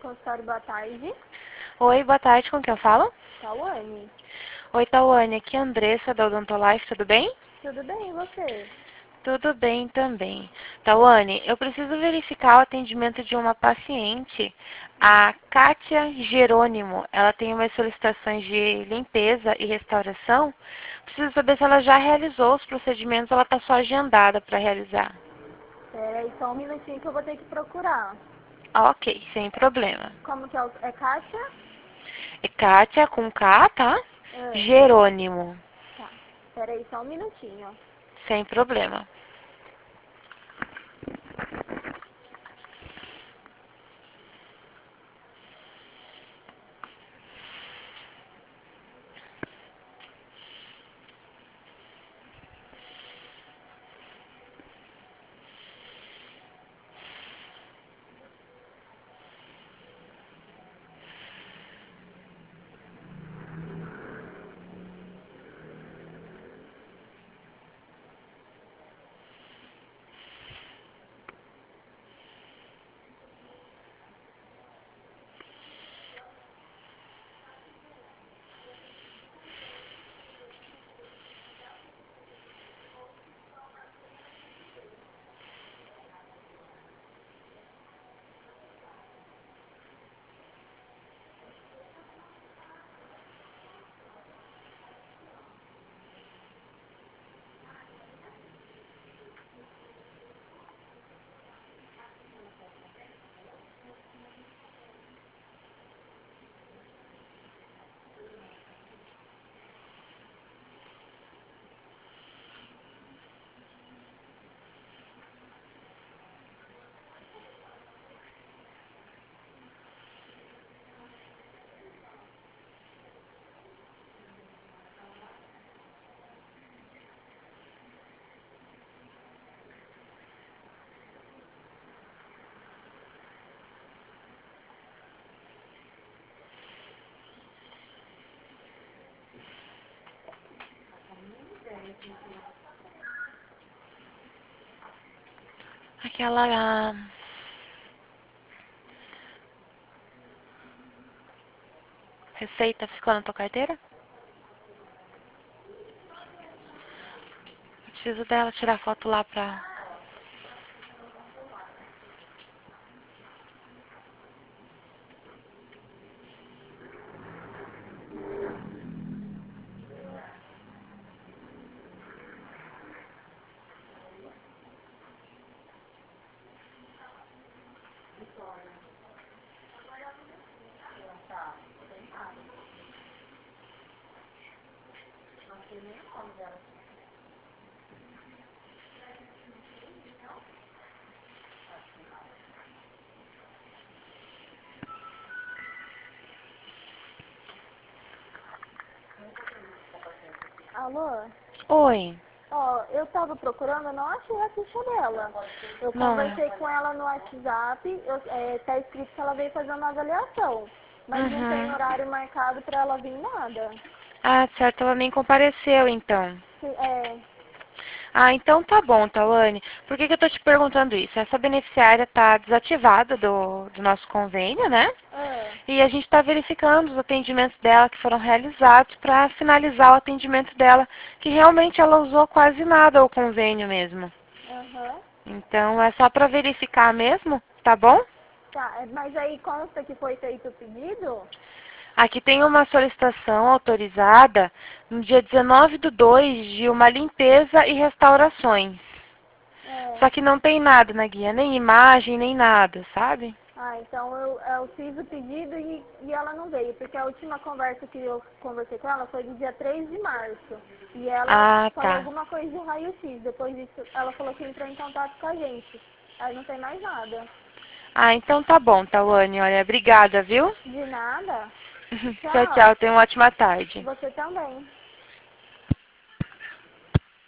consultório, boa tarde. Oi, boa tarde, com quem eu falo? Tawane. Oi, Tawane, aqui é a Andressa da Odontolife, tudo bem? Tudo bem, e você? Tudo bem também. Tawane, eu preciso verificar o atendimento de uma paciente, a Kátia Jerônimo. Ela tem umas solicitações de limpeza e restauração. Preciso saber se ela já realizou os procedimentos, ela está só agendada para realizar. Pera aí só um minutinho que eu vou ter que procurar. Ok, sem problema. Como que é é Kátia? É Kátia com K, tá? Ah, Jerônimo, tá. Pera aí só um minutinho. sem problema. Aquela receita ficou na tua carteira? Eu preciso dela tirar foto lá pra... Alô? Oi. Ó, eu tava procurando, eu não achei a ficha dela. Eu Não é? conversei com ela no WhatsApp, tá escrito que ela veio fazer uma avaliação. Mas não tem Uhum. horário marcado pra ela vir nada. Ah, certo, ela nem compareceu, então. É, Ah, então tá bom, Tawane. Por que que eu tô te perguntando isso? Essa beneficiária tá desativada do nosso convênio, né? ah, E a gente está verificando os atendimentos dela que foram realizados para finalizar o atendimento dela, que realmente ela usou quase nada o convênio mesmo. aham. Então é só para verificar mesmo, tá bom? Tá, mas aí consta que foi feito o pedido? Aqui tem uma solicitação autorizada no dia 19/2 de uma limpeza e restaurações. É. Só que não tem nada na guia, nem imagem, nem nada, sabe? Ah, então eu fiz o pedido e ela não veio, porque a última conversa que eu conversei com ela foi do dia 3 de março. E ela Ah, falou tá. alguma coisa de raio-x. Depois disso, ela falou que entrou em contato com a gente. Aí não tem mais nada. Ah, então tá bom, Tawane. Olha, obrigada, viu? De nada. Tchau, tchau. Tchau. Tenha uma ótima tarde. Você também.